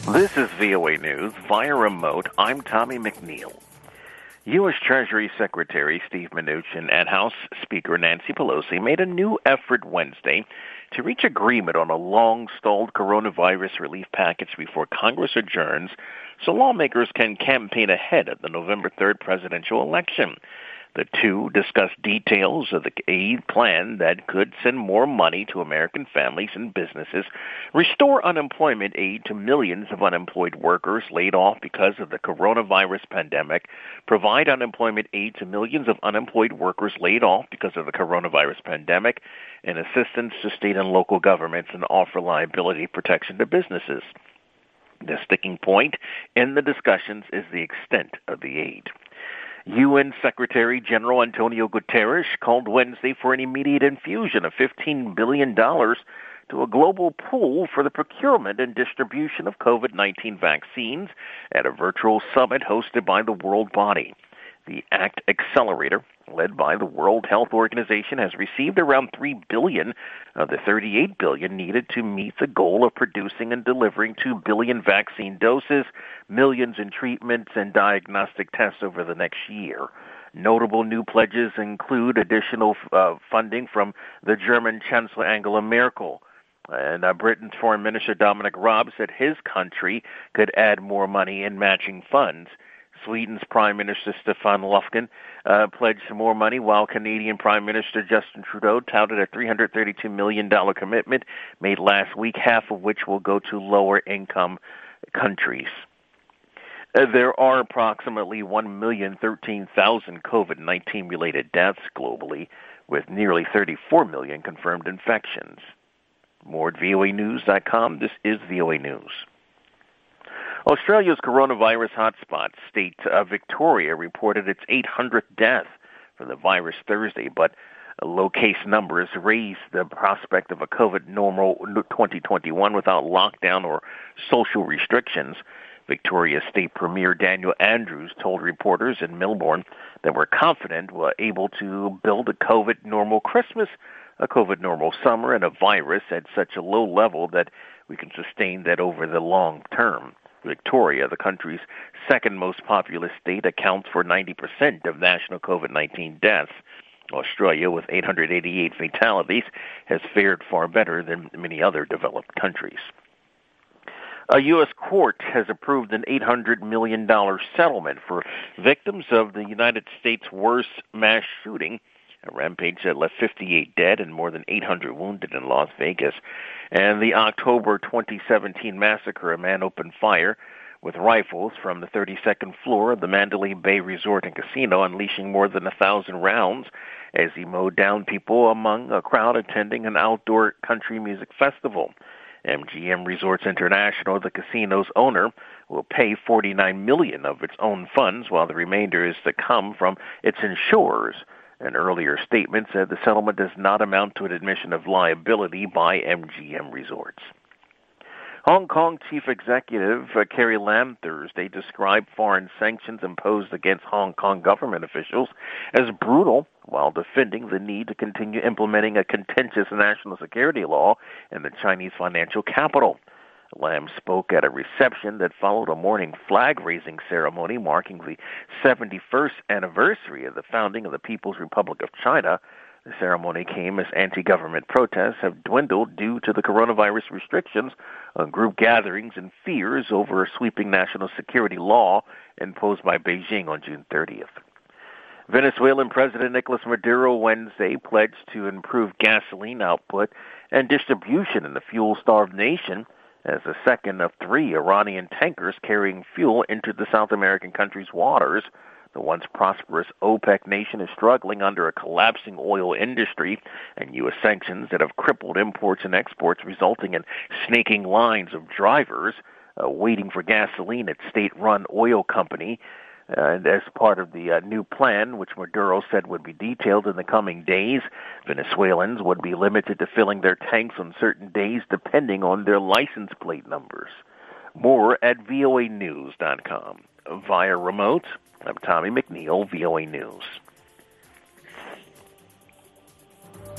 This is VOA News via remote. I'm Tommy McNeil. U.S. Treasury Secretary Steve Mnuchin and House Speaker Nancy Pelosi made a new effort Wednesday to reach agreement on a long-stalled coronavirus relief package before Congress adjourns so lawmakers can campaign ahead of the November 3rd presidential election. The two discussed details of the aid plan that could send more money to American families and businesses, restore unemployment aid to millions of unemployed workers laid off because of the coronavirus pandemic, provide unemployment aid to millions of unemployed workers laid off because of the coronavirus pandemic, and assistance to state and local governments, and offer liability protection to businesses. The sticking point in the discussions is the extent of the aid. UN Secretary General Antonio Guterres called Wednesday for an immediate infusion of $15 billion to a global pool for the procurement and distribution of COVID-19 vaccines at a virtual summit hosted by the World Body. The ACT Accelerator, led by the World Health Organization, has received around $3 billion of the $38 billion needed to meet the goal of producing and delivering 2 billion vaccine doses, millions in treatments and diagnostic tests over the next year. Notable new pledges include additional funding from the German Chancellor Angela Merkel. And Britain's Foreign Minister Dominic Raab said his country could add more money in matching funds. Sweden's Prime Minister Stefan Löfven pledged more money, while Canadian Prime Minister Justin Trudeau touted a $332 million commitment made last week, half of which will go to lower-income countries. There are approximately 1,013,000 COVID-19-related deaths globally, with nearly 34 million confirmed infections. More at voanews.com. This is VOA News. Australia's coronavirus hotspot state Victoria reported its 800th death from the virus Thursday, but low case numbers raised the prospect of a COVID normal 2021 without lockdown or social restrictions. Victoria State Premier Daniel Andrews told reporters in Melbourne that we're confident we're able to build a COVID normal Christmas, a COVID normal summer, and a virus at such a low level that we can sustain that over the long term. Victoria, the country's second most populous state, accounts for 90% of national COVID-19 deaths. Australia, with 888 fatalities, has fared far better than many other developed countries. A U.S. court has approved an $800 million settlement for victims of the United States' worst mass shooting, a rampage that left 58 dead and more than 800 wounded in Las Vegas, and the October 2017 massacre. A man opened fire with rifles from the 32nd floor of the Mandalay Bay Resort and Casino, unleashing more than 1,000 rounds as he mowed down people among a crowd attending an outdoor country music festival. MGM Resorts International, the casino's owner, will pay $49 million of its own funds, while the remainder is to come from its insurers. An earlier statement said the settlement does not amount to an admission of liability by MGM Resorts. Hong Kong Chief Executive Carrie Lam Thursday described foreign sanctions imposed against Hong Kong government officials as brutal, while defending the need to continue implementing a contentious national security law in the Chinese financial capital. Lam spoke at a reception that followed a morning flag-raising ceremony marking the 71st anniversary of the founding of the People's Republic of China. The ceremony came as anti-government protests have dwindled due to the coronavirus restrictions on group gatherings and fears over a sweeping national security law imposed by Beijing on June 30th. Venezuelan President Nicolas Maduro Wednesday pledged to improve gasoline output and distribution in the fuel-starved nation as the second of 3 Iranian tankers carrying fuel entered the South American country's waters. The once prosperous OPEC nation is struggling under a collapsing oil industry and U.S. sanctions that have crippled imports and exports, resulting in snaking lines of drivers waiting for gasoline at state-run oil company. And as part of the new plan, which Maduro said would be detailed in the coming days, Venezuelans would be limited to filling their tanks on certain days depending on their license plate numbers. More at voanews.com. Via remote, I'm Tommy McNeil, VOA News.